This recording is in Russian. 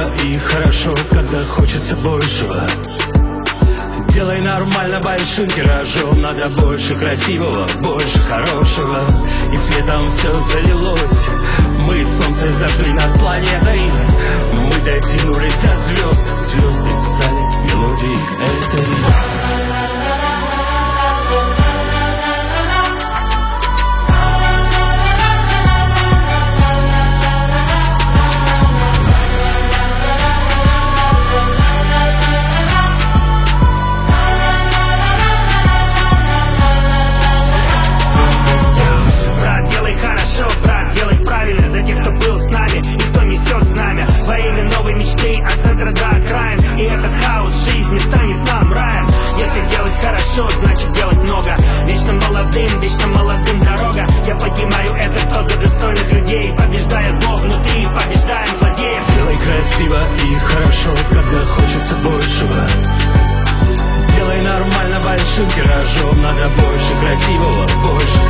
и хорошо, когда хочется большего. Делай нормально большим тиражом. Надо больше красивого, больше хорошего. И светом все залилось. Мы солнце зажгли над планетой. Мы дотянулись до звезд. Звезды стали мелодией этой. Своими новой мечты от центра до окраин. И этот хаос жизни станет нам раем. Если делать хорошо, значит делать много. Вечно молодым дорога. Я поднимаю этот тост за достойных людей, побеждая зло внутри, побеждаем злодеев. Делай красиво и хорошо, когда хочется большего. Делай нормально большим тиражом. Надо больше красивого, больше